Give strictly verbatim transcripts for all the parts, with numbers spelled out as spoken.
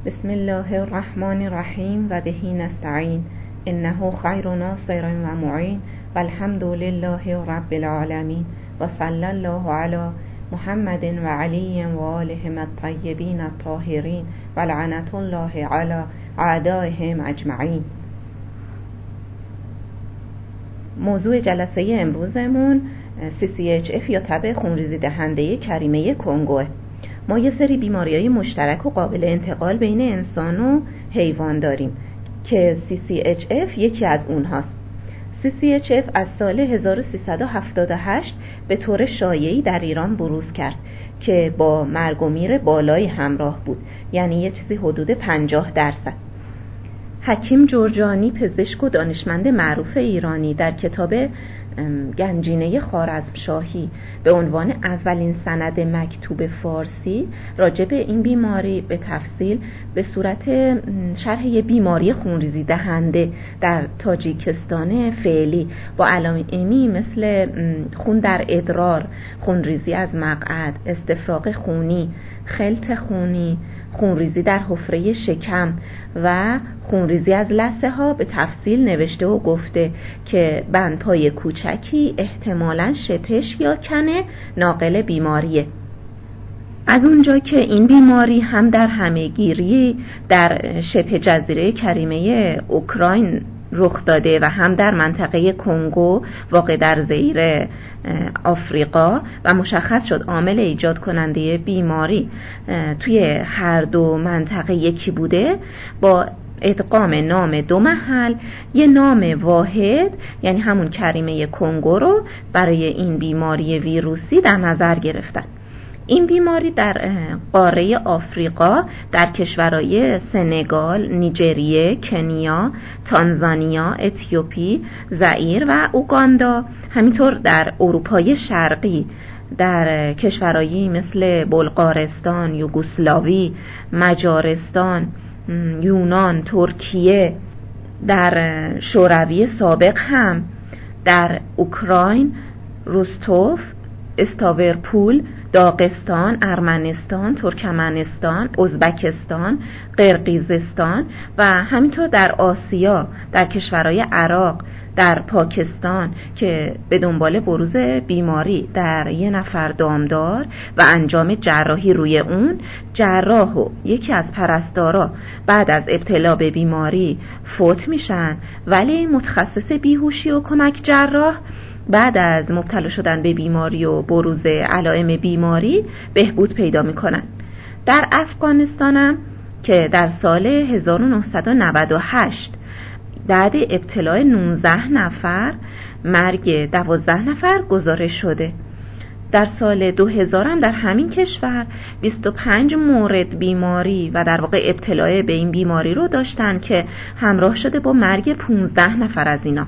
بسم الله الرحمن الرحیم و بهی نستعین انه خیر ناصر و معین و الحمد لله رب العالمین و صلی الله علی محمد و علی و آلهم الطیبین الطاهرین و لعنت الله علی اعدائهم اجمعین. موضوع جلسه امروزمون سی سی اچ اف یا تب خونریزی دهنده کریمه کنگوه. ما یه سری بیماری‌های مشترک و قابل انتقال بین انسان و حیوان داریم که سی سی اچ اف یکی از اونهاست. سی سی اچ اف از سال هزار و سیصد و هفتاد و هشت به طور شایعی در ایران بروز کرد که با مرگ و میر بالایی همراه بود، یعنی یه چیزی حدود پنجاه درصد. حکیم جرجانی، پزشک و دانشمند معروف ایرانی، در کتاب گنجینه خوارزمشاهی به عنوان اولین سند مکتوب فارسی راجع به این بیماری به تفصیل به صورت شرح یه بیماری خونریزی دهنده در تاجیکستان فعلی با علائمی مثل خون در ادرار، خونریزی از مقعد، استفراغ خونی، خلط خونی، خونریزی در حفره شکم و خونریزی از لثه ها به تفصیل نوشته و گفته که بندپای کوچکی احتمالاً شپش یا کنه ناقل بیماریه. از اونجا که این بیماری هم در همهگیری در شبه جزیره کریمه اوکراین رخ داده و هم در منطقه کنگو واقع در زیر آفریقا و مشخص شد عامل ایجاد کننده بیماری توی هر دو منطقه یکی بوده، با ادغام نام دو محل یه نام واحد یعنی همون کریمه کنگو رو برای این بیماری ویروسی در نظر گرفتن. این بیماری در قاره آفریقا در کشورهای سنگال، نیجریه، کنیا، تانزانیا، اتیوپی، زائیر و اوگاندا، همینطور در اروپای شرقی در کشورهایی مثل بلغارستان، یوگسلاوی، مجارستان، یونان، ترکیه، در شوروی سابق هم در اوکراین، روستوف، استاورپول، داغستان، ارمنستان، ترکمنستان، ازبکستان، قرقیزستان و همینطور در آسیا در کشورهای عراق، در پاکستان که به دنبال بروز بیماری در یه نفر دامدار و انجام جراحی روی اون، جراح و یکی از پرستارا بعد از ابتلا به بیماری فوت میشن، ولی متخصص بیهوشی و کمک جراح بعد از مبتلا شدن به بیماری و بروز علائم بیماری بهبود پیدا میکنن. در افغانستانم که در سال هزار و نهصد و نود و هشت بعد ابتلای نوزده نفر مرگ دوازده نفر گزارش شده. در سال دو هزار هم در همین کشور بیست و پنج مورد بیماری و در واقع ابتلای به این بیماری رو داشتن که همراه شده با مرگ پانزده نفر از اینا.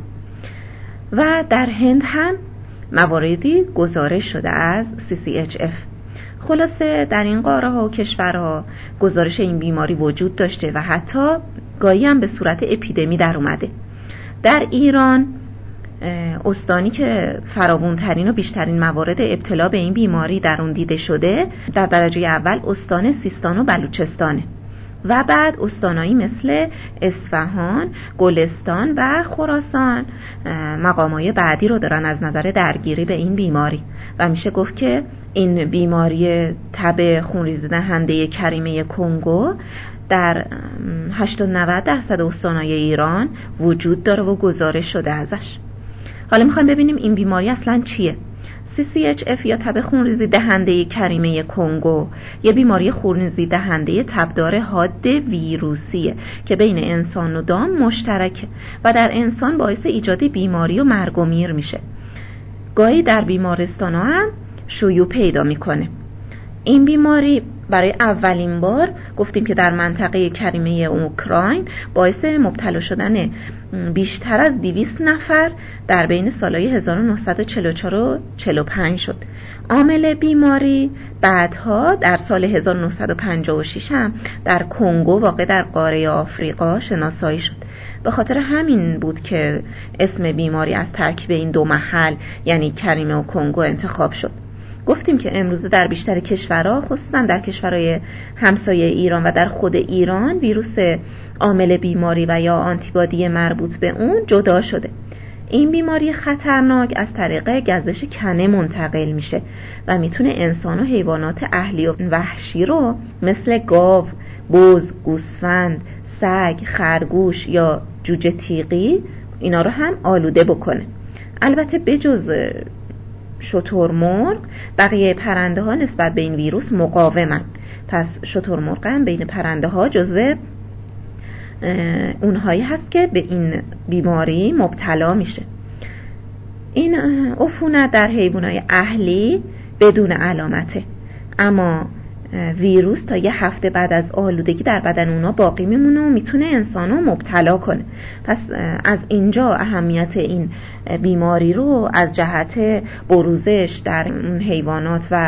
و در هند هم مواردی گزارش شده از سی سی اچ اف. خلاصه در این قاره ها و کشورها گزارش این بیماری وجود داشته و حتی گاهی هم به صورت اپیدمی در اومده. در ایران استانی که فراوان‌ترین و بیشترین موارد ابتلا به این بیماری در اون دیده شده در درجه اول استان سیستان و بلوچستانه و بعد استانایی مثل اصفهان، گلستان و خراسان مقامای بعدی رو دارن از نظر درگیری به این بیماری و میشه گفت که این بیماری تب خونریزی دهنده کریمه کنگو در هشتاد نود درصد استانهای ایران وجود داره و گزارش شده ازش. حالا میخوایم ببینیم این بیماری اصلا چیه. سی سی اچ اف یا تب خونریزی دهنده کریمه کنگو یه بیماری خونریزی دهنده تبدار حاد ویروسیه که بین انسان و دام مشترکه و در انسان باعث ایجاد بیماری و مرگ و میر میشه. گاهی در بیمارستان هم شیوع پیدا میکنه. این بیماری برای اولین بار گفتیم که در منطقه کریمه اوکراین باعث مبتلا شدن بیشتر از دویست نفر در بین سالهای هزار و نهصد و چهل و چهار و چهل و پنج شد. عامل بیماری بعدها در سال هزار و نهصد و پنجاه و شش هم در کنگو واقع در قاره آفریقا شناسایی شد. به خاطر همین بود که اسم بیماری از ترکیب این دو محل یعنی کریمه و کنگو انتخاب شد. گفتیم که امروزه در بیشتر کشورها، خصوصا در کشورهای همسایه ایران و در خود ایران، ویروس عامل بیماری و یا آنتیبادی مربوط به اون جدا شده. این بیماری خطرناک از طریق گزش کنه منتقل میشه و میتونه انسان و حیوانات اهلی و وحشی رو مثل گاو، بز، گوسفند، سگ، خرگوش یا جوجه تیغی اینا رو هم آلوده بکنه. البته بجز شترمرغ بقیه پرنده ها نسبت به این ویروس مقاومن، پس شترمرغ هم بین پرنده ها جزو اونهایی هست که به این بیماری مبتلا میشه. این عفونت در حیوانات اهلی بدون علامته، اما ویروس تا یه هفته بعد از آلودگی در بدن اونا باقی میمونه و میتونه انسانو مبتلا کنه. پس از اینجا اهمیت این بیماری رو از جهت بروزش در اون حیوانات و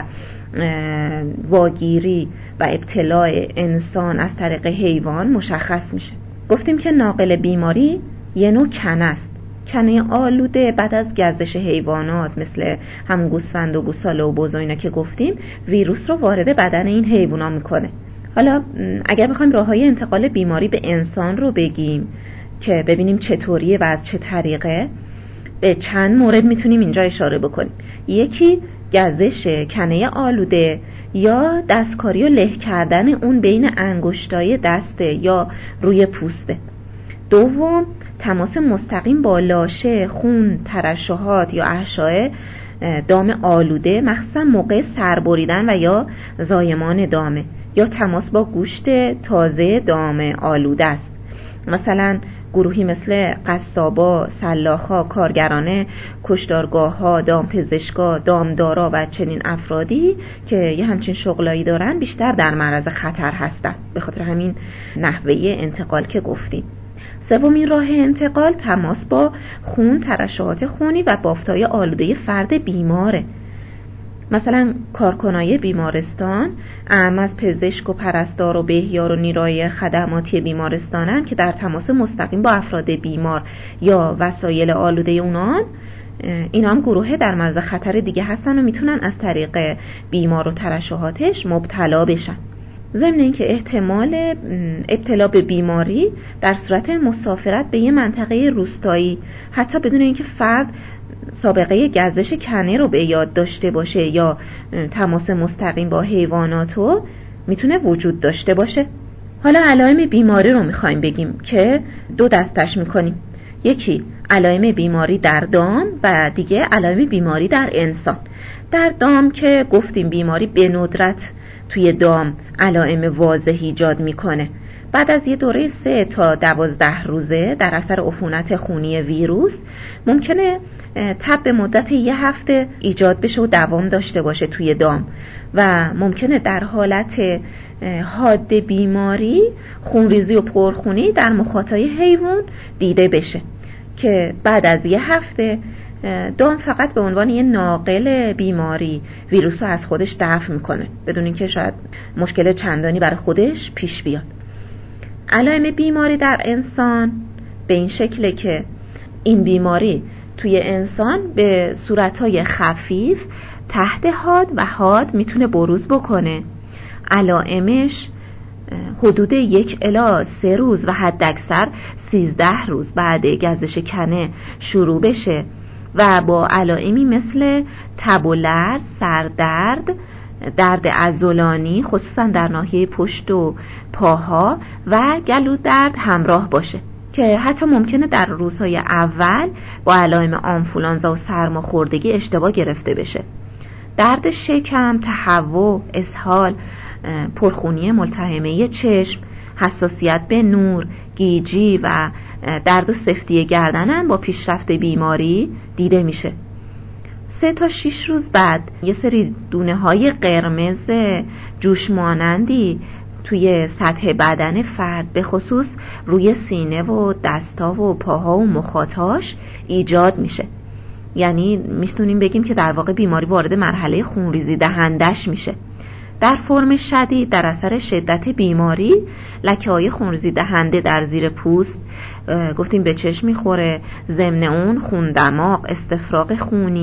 واگیری و ابتلاع انسان از طریق حیوان مشخص میشه. گفتیم که ناقل بیماری یه نوع کنه است، کنه آلوده بعد از گزش حیوانات مثل همون گوسفند و گوساله و بز و اینا که گفتیم ویروس رو وارد بدن این حیونا میکنه. حالا اگر بخوایم راههای انتقال بیماری به انسان رو بگیم که ببینیم چطوریه و از چه طریقه، به چند مورد میتونیم اینجا اشاره بکنیم. یکی گزش کنه آلوده یا دستکاری و له کردن اون بین انگشتای دسته یا روی پوسته. دوم تماس مستقیم با لاشه، خون، ترشحات یا احشای دام آلوده، مخصوصا موقع سربریدن و یا زایمان دامه، یا تماس با گوشت تازه دام آلوده است. مثلا گروهی مثل قصابا، سلاخا، کارگران کشتارگاه‌ها، دامپزشکا، دامدارا و چنین افرادی که یه همچین شغلایی دارن بیشتر در معرض خطر هستن، به خاطر همین نحوه انتقال که گفتیم. سومین راه انتقال تماس با خون، ترشحات خونی و بافتای آلوده فرد بیماره. مثلا کارکنای بیمارستان، اعم از پزشک و پرستار و بهیار و نیروی خدماتی بیمارستانن که در تماس مستقیم با افراد بیمار یا وسایل آلوده اونان، اینا هم گروه در معرض خطر دیگه هستن و میتونن از طریق بیمار و ترشحاتش مبتلا بشن. ضمن اینکه احتمال ابتلا به بیماری در صورت مسافرت به یه منطقه روستایی، حتی بدون اینکه فرد سابقه گزش کنه رو به یاد داشته باشه یا تماس مستقیم با حیواناتو، میتونه وجود داشته باشه. حالا علائم بیماری رو میخوایم بگیم که دو دستش میکنیم. یکی علائم بیماری در دام و دیگه علائم بیماری در انسان. در دام که گفتیم بیماری به ندرت توی دام علائم واضح ایجاد میکنه. بعد از یه دوره سه تا دوازده روزه در اثر عفونت خونی ویروس ممکنه تب به مدت یه هفته ایجاد بشه و دوام داشته باشه توی دام و ممکنه در حالت حاد بیماری خونریزی و پرخونی در مخاطای حیوان دیده بشه که بعد از یه هفته دام فقط به عنوان یه ناقل بیماری ویروس رو از خودش دفع میکنه بدون اینکه شاید مشکل چندانی برای خودش پیش بیاد. علائم بیماری در انسان به این شکله که این بیماری توی انسان به صورتهای خفیف تحت حاد و حاد میتونه بروز بکنه. علائمش حدود یک الی سه روز و حد اکثر سیزده روز بعد گزش کنه شروع بشه و با علائمی مثل تب و لرز، سردرد، درد عضلانی خصوصا در ناحیه پشت و پاها و گلو درد همراه باشه که حتی ممکنه در روزهای اول با علائم آنفولانزا و سرماخوردگی اشتباه گرفته بشه. درد شکم، تهوع، اسهال، پرخونی ملتهمه چشم، حساسیت به نور، گیجی و درد و سفتی گردن هم با پیشرفت بیماری دیده میشه. سه تا شش روز بعد یه سری دونه های قرمز جوش مانندی توی سطح بدن فرد به خصوص روی سینه و دستا و پاها و مخاطاش ایجاد میشه. یعنی میتونیم بگیم که در واقع بیماری وارد مرحله خونریزی دهندش میشه. در فرم شدید در اثر شدت بیماری لکه‌های خونریزی دهنده در زیر پوست گفتیم به چشم میخوره، ضمن اون خون دماغ، استفراغ خونی،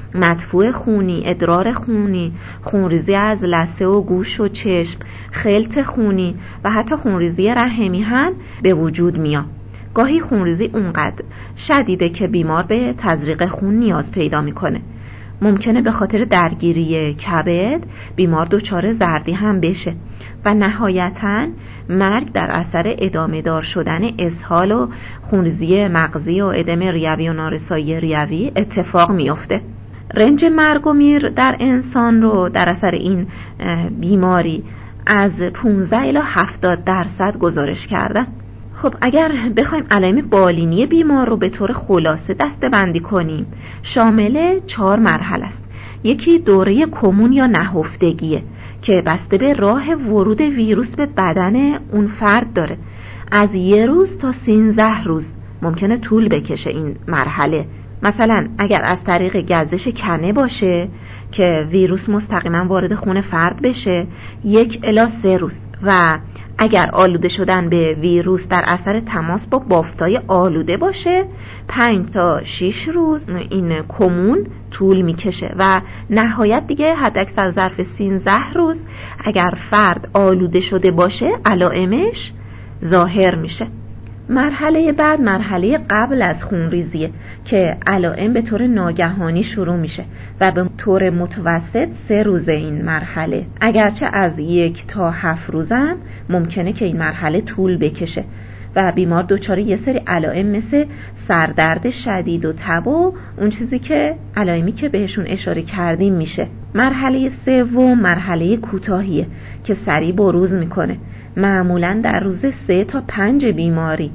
مدفوع خونی، ادرار خونی، خونریزی از لثه و گوش و چشم، خلط خونی و حتی خونریزی رحمی هم به وجود میاد. گاهی خونریزی اونقدر شدیده که بیمار به تزریق خون نیاز پیدا میکنه. ممکنه به خاطر درگیری کبد بیمار دچار زردی هم بشه و نهایتاً مرگ در اثر ادامه دار شدن اسهال و خونریزی مغزی و ادم ریوی و نارسایی ریوی اتفاق میفته. رنج مرگ و میر در انسان رو در اثر این بیماری از پانزده الی هفتاد درصد گزارش کردن. خب اگر بخوایم علائم بالینی بیمار رو به طور خلاصه دسته بندی کنیم، شامل چهار مرحله است. یکی دوره کمون یا نهفتگیه که بسته به راه ورود ویروس به بدن اون فرد داره. از یه روز تا سیزده روز ممکنه طول بکشه این مرحله. مثلا اگر از طریق گزش کنه باشه که ویروس مستقیما وارد خون فرد بشه، یک الی سه روز، و اگر آلوده شدن به ویروس در اثر تماس با بافتای آلوده باشه، پنج تا شش روز این کمون طول میکشه و نهایت دیگه حد اکثر ظرف سیزده روز اگر فرد آلوده شده باشه علائمش ظاهر میشه. مرحله بعد مرحله قبل از خونریزیه که علائم به طور ناگهانی شروع میشه و به طور متوسط سه روزه این مرحله، اگرچه از یک تا هفت روزم ممکنه که این مرحله طول بکشه و بیمار دچار یه سری علائم مثل سردرد شدید و تب و اون چیزی که علائمی که بهشون اشاره کردیم میشه. مرحله سوم مرحله کوتاهیه که سریع بروز میکنه، معمولاً در روز سه تا پنج بیماری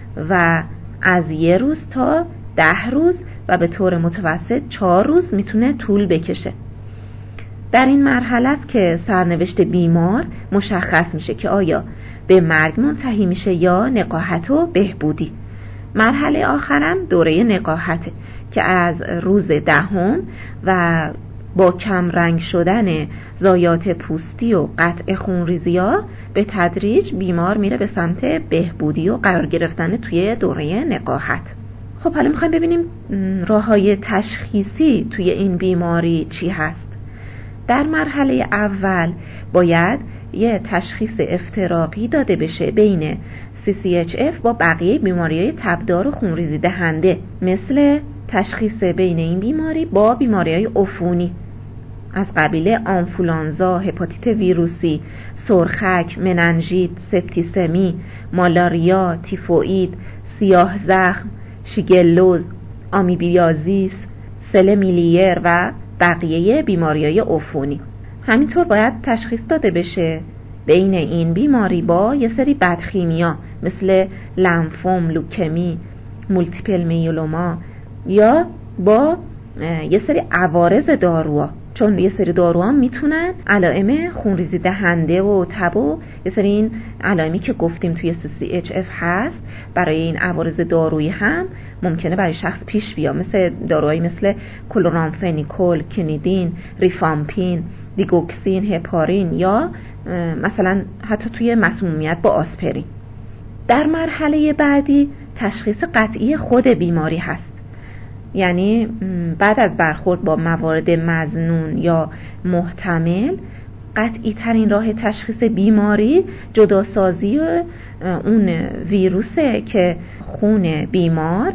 و از یه روز تا ده روز و به طور متوسط چهار روز میتونه طول بکشه. در این مرحله است که سرنوشت بیمار مشخص میشه که آیا به مرگ منتهی میشه یا نقاهت و بهبودی. مرحله آخرم دوره نقاهته که از روز دهم و با کم رنگ شدن ضایعات پوستی و قطع خونریزی‌ها به تدریج بیمار میره به سمت بهبودی و قرار گرفتن توی دوره نقاهت. خب حالا میخوایم ببینیم راه‌های تشخیصی توی این بیماری چی هست. در مرحله اول باید یه تشخیص افتراقی داده بشه بین سی سی اچ اف با بقیه بیماری‌های تبدار و خونریزی دهنده، مثل تشخیص بین این بیماری با بیماری‌های عفونی از قبیل آنفولانزا، هپاتیت ویروسی، سرخک، مننژیت، سپتیسمی، مالاریا، تیفوئید، سیاه زخم، شیگلوز، آمیبیازیس، سل میلیر و بقیه بیماری‌های عفونی. همینطور باید تشخیص داده بشه بین این بیماری با یه سری بدخیمیا مثل لمفوم، لوکمی، مولتیپل میلوما یا با یه سری عوارض داروها، چون یه سری داروها میتونن علائم خونریزی دهنده و تب و یه سری این علائمی که گفتیم توی سی سی اچ اف هست برای این عوارض دارویی هم ممکنه برای شخص پیش بیاد، مثل داروهایی مثل کلورامفنیکول، کنیدین، ریفامپین، دیگوکسین، هپارین یا مثلا حتی توی مسمومیت با آسپرین. در مرحله بعدی تشخیص قطعی خود بیماری هست، یعنی بعد از برخورد با موارد مظنون یا محتمل قطعی ترین راه تشخیص بیماری جداسازی اون ویروسه که خون بیمار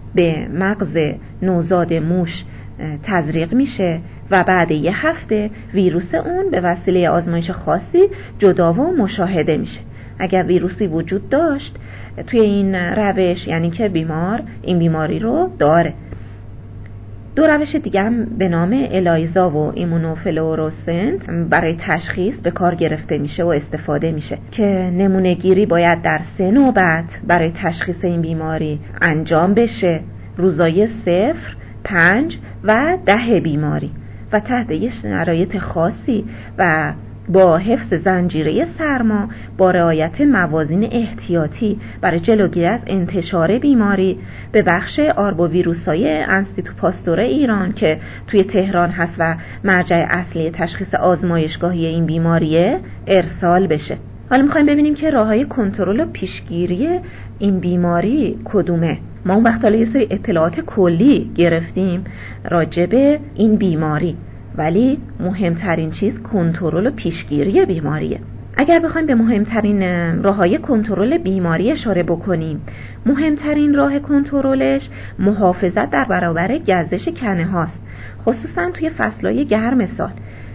به مغز نوزاد موش تزریق میشه و بعد یه هفته ویروس اون به وسیله آزمایش خاصی جدا و مشاهده میشه. اگر ویروسی وجود داشت توی این روش یعنی که بیمار این بیماری رو داره. دو روش دیگه هم به نام الایزا و ایمونوفلورسنت برای تشخیص به کار گرفته میشه و استفاده میشه که نمونه گیری باید در سه نوبت برای تشخیص این بیماری انجام بشه، روزای صفر، پنج و ده بیماری و تحت یه شرایط خاصی و با حفظ زنجیره سرما با رعایت موازین احتیاطی برای جلوگیری از انتشار بیماری به بخش آروویروس‌های انستیتو پاستور ایران که توی تهران هست و مرجع اصلی تشخیص آزمایشگاهی این بیماریه ارسال بشه. حالا میخوایم ببینیم که راه‌های کنترل و پیشگیری این بیماری کدومه. ما اون وقت یه سری اطلاعات کلی گرفتیم راجع به این بیماری، ولی مهمترین چیز کنترل و پیشگیری بیماریه. اگر بخوایم به مهمترین راه‌های کنترل بیماری اشاره بکنیم، مهمترین راه کنترلش محافظت در برابر گزش کنه هاست، خصوصا توی فصلهای گرم سال.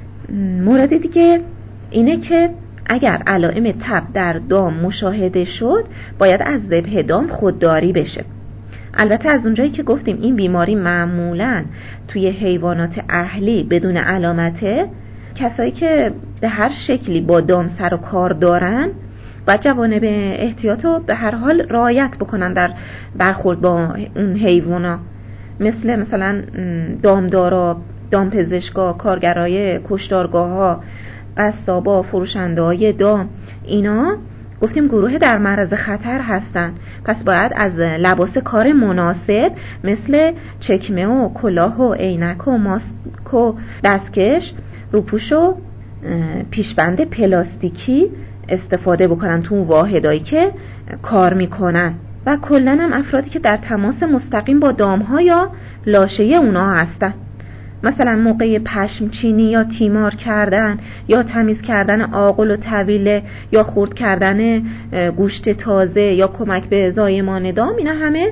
مورد دیگه اینه که اگر علائم تب در دام مشاهده شد، باید از ذبح دام خودداری بشه. البته از اونجایی که گفتیم این بیماری معمولاً توی حیوانات اهلی بدون علامته، کسایی که به هر شکلی با دام سر و کار دارن باید جوانب احتیاط رو به هر حال رعایت بکنن در برخورد با اون حیوانا، مثل مثلا دامدارا، دامپزشکا، کارگرای کشتارگاه‌ها، قصابا، فروشنده‌های دام، اینا گفتیم گروه در معرض خطر هستن. پس باید از لباس کار مناسب مثل چکمه و کلاه و عینک و ماسک و دستکش، روپوش و پیشبند پلاستیکی استفاده بکنن تو واحدایی که کار میکنن، و کلن هم افرادی که در تماس مستقیم با دامها یا لاشه اونا هستن، مثلا موقع پشمچینی یا تیمار کردن یا تمیز کردن آغل و طویله یا خرد کردن گوشت تازه یا کمک به زایمان دام، اینا همه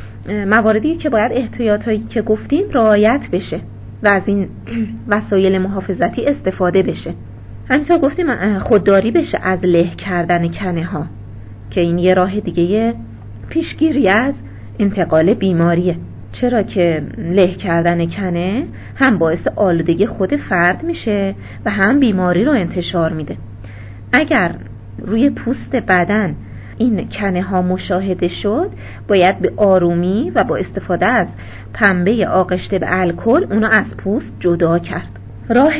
مواردی که باید احتیاطایی که گفتیم رعایت بشه و از این وسایل محافظتی استفاده بشه. همینطور گفتیم خودداری بشه از له کردن کنه ها، که این یه راه دیگه پیشگیری از انتقال بیماریه، چرا که له کردن کنه هم باعث آلودگی خود فرد میشه و هم بیماری رو انتشار میده. اگر روی پوست بدن این کنه ها مشاهده شد، باید به آرومی و با استفاده از پنبه آغشته به الکل اونو از پوست جدا کرد. راه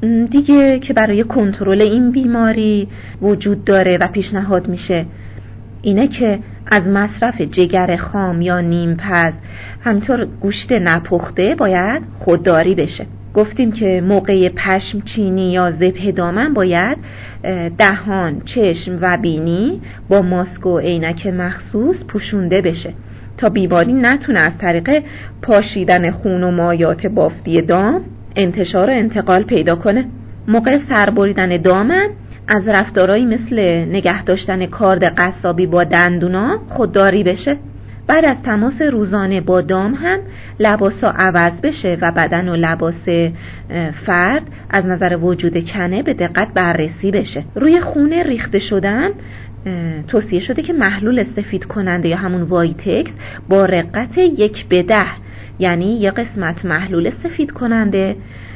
دیگه که برای کنترل این بیماری وجود داره و پیشنهاد میشه اینه که از مصرف جگر خام یا نیمپز، همینطور گوشت نپخته باید خودداری بشه. گفتیم که موقع پشم چینی یا ذبح دامن باید دهان، چشم و بینی با ماسک و عینک مخصوص پوشونده بشه تا بیماری نتونه از طریق پاشیدن خون و مایات بافتی دام انتشار و انتقال پیدا کنه. موقع سربریدن دامن از رفتارهایی مثل نگه داشتن کارد قصابی با دندونا خودداری بشه. بعد از تماس روزانه با دام هم لباسا عوض بشه و بدن و لباس فرد از نظر وجود کنه به دقت بررسی بشه. روی خونه ریخته شدن توصیه شده که محلول سفید کننده یا همون وایتکس با رقت یک به ده، یعنی یک قسمت محلول سفید کننده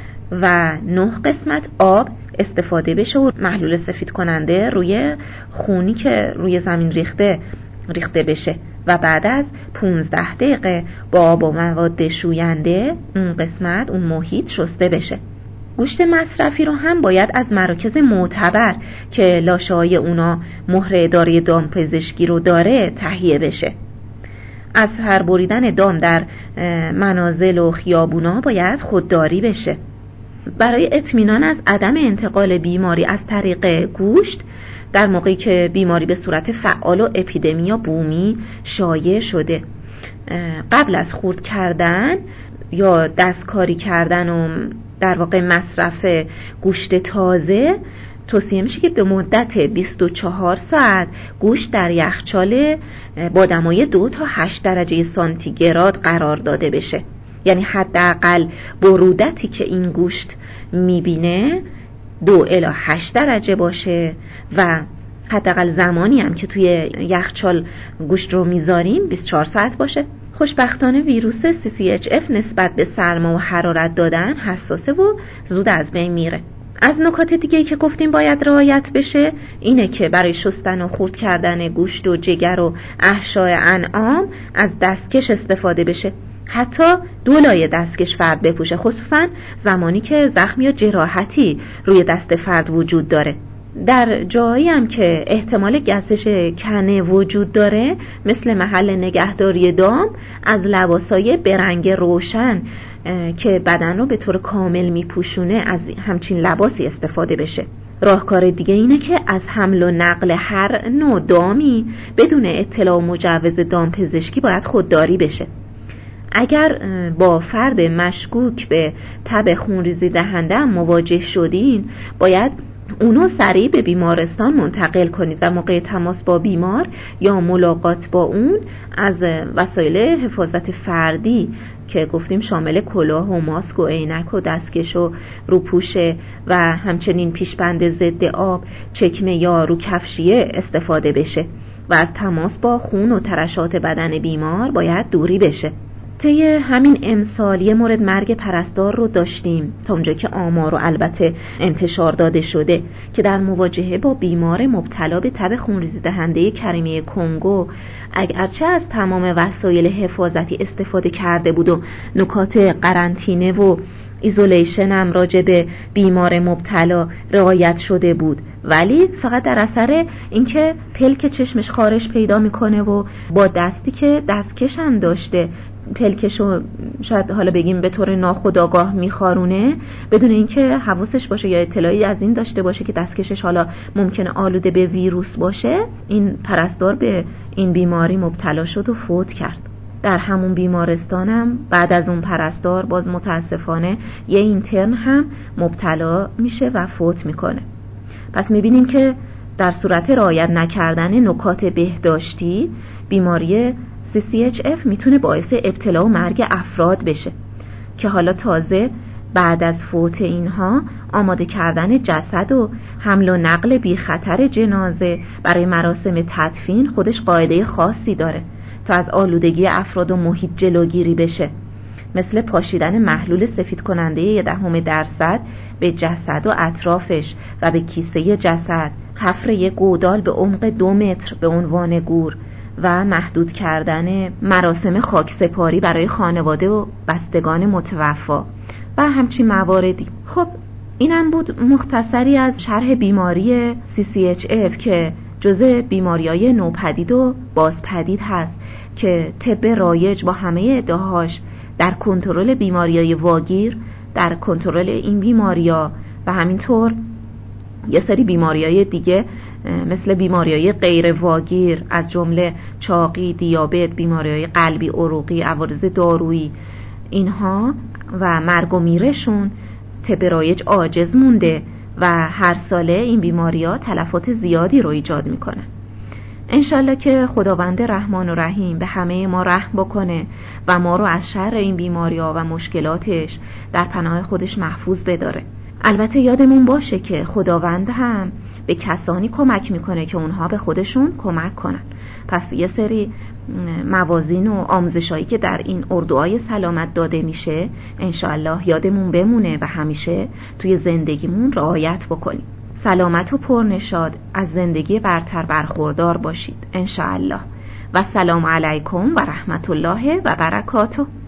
و نه قسمت آب استفاده بشه و محلول سفید کننده روی خونی که روی زمین ریخته ریخته بشه و بعد از پونزده دقیقه با آب و مواد شوینده اون قسمت اون محیط شسته بشه. گوشت مصرفی رو هم باید از مراکز معتبر که لاشه‌های اونا مهر اداره دامپزشکی رو داره تهیه بشه. از هر بریدن دام در منازل و خیابونا باید خودداری بشه. برای اطمینان از عدم انتقال بیماری از طریق گوشت در موقعی که بیماری به صورت فعال و اپیدمی یا بومی شایع شده، قبل از خورد کردن یا دستکاری کردن و در واقع مصرف گوشت تازه توصیه میشه که به مدت بیست و چهار ساعت گوشت در یخچال با دمای دو تا هشت درجه سانتیگراد قرار داده بشه. یعنی حداقل برودتی که این گوشت میبینه دو الی هشت درجه باشه و حداقل زمانی هم که توی یخچال گوشت رو میذاریم بیست و چهار ساعت باشه. خوشبختانه ویروس سی سی اچ اف نسبت به سرما و حرارت دادن حساسه و زود از بین میره. از نکات دیگه‌ای که گفتیم باید رعایت بشه اینه که برای شستن و خرد کردن گوشت و جگر و احشای انعام از دستکش استفاده بشه. حتی دو لایه دستکش فرد بپوشه، خصوصا زمانی که زخم یا جراحتی روی دست فرد وجود داره. در جایی هم که احتمال گسش کنه وجود داره مثل محل نگهداری دام، از لباسای برنگ روشن که بدن رو به طور کامل میپوشونه از همچین لباسی استفاده بشه. راهکار دیگه اینه که از حمل و نقل هر نوع دامی بدون اطلاع و مجوز دامپزشکی باید خودداری بشه. اگر با فرد مشکوک به تب خونریزی دهنده مواجه شدین، باید اونو سریع به بیمارستان منتقل کنید و موقع تماس با بیمار یا ملاقات با اون از وسایل حفاظت فردی که گفتیم شامل کلاه و ماسک و عینک و دستکش و روپوشه و همچنین پیشبند ضد آب، چکمه یا روکفشیه استفاده بشه و از تماس با خون و ترشحات بدن بیمار باید دوری بشه. طی همین امسال یه مورد مرگ پرستار رو داشتیم تا اونجا که آمار و البته انتشار داده شده که در مواجهه با بیمار مبتلا به تب خونریزی دهنده کریمه کنگو اگرچه از تمام وسایل حفاظتی استفاده کرده بود و نکات قرنطینه و ایزولیشن هم راجع به بیمار مبتلا رعایت شده بود، ولی فقط در اثر اینکه پلک چشمش خارش پیدا میکنه و با دستی که دستکش هم داشته پلکشو شاید حالا بگیم به طور ناخودآگاه میخارونه بدون اینکه حواسش باشه یا اطلاعی از این داشته باشه که دستکشش حالا ممکنه آلوده به ویروس باشه، این پرستار به این بیماری مبتلا شد و فوت کرد. در همون بیمارستانم بعد از اون پرستار باز متاسفانه یه اینترن هم مبتلا میشه و فوت میکنه. پس میبینیم که در صورت رعایت نکردن نکات بهداشتی بیماری سی سی اچ اف میتونه باعث ابتلا و مرگ افراد بشه که حالا تازه بعد از فوت اینها آماده کردن جسد و حمل و نقل بی خطر جنازه برای مراسم تدفین خودش قاعده خاصی داره تا از آلودگی افراد و محیط جلوگیری بشه، مثل پاشیدن محلول سفید کننده یه دهم درصد به جسد و اطرافش و به کیسه جسد، حفر یک گودال به عمق دو متر به عنوان گور و محدود کردن مراسم خاکسپاری برای خانواده و بستگان متوفا و همچین مواردی. خب اینم بود مختصری از شرح بیماری سی سی اچ اف که جزء بیماری‌های نوپدید و بازپدید هست که طب رایج با همه ادعاهاش در کنترل بیماری‌های واگیر، در کنترل این بیماری‌ها و همینطور یه سری بیماری‌های دیگه مثل بیماری‌های غیر واگیر از جمله چاقی، دیابت، بیماری‌های قلبی، عروقی، عوارض دارویی، اینها و مرگ و میرشون طب رایج عاجز مونده و هر ساله این بیماری‌ها تلفات زیادی رو ایجاد میکنه. انشالله که خداوند رحمان و رحیم به همه ما رحم بکنه و ما رو از شر این بیماری‌ها و مشکلاتش در پناه خودش محفوظ بداره. البته یادمون باشه که خداوند هم به کسانی کمک میکنه که اونها به خودشون کمک کنن. پس یه سری موازین و آموزشایی که در این اردوهای سلامت داده میشه انشالله یادمون بمونه و همیشه توی زندگیمون رعایت بکنیم. سلامت و پرنشاد از زندگی برتر برخوردار باشید انشالله. و سلام علیکم و رحمت الله و برکاته.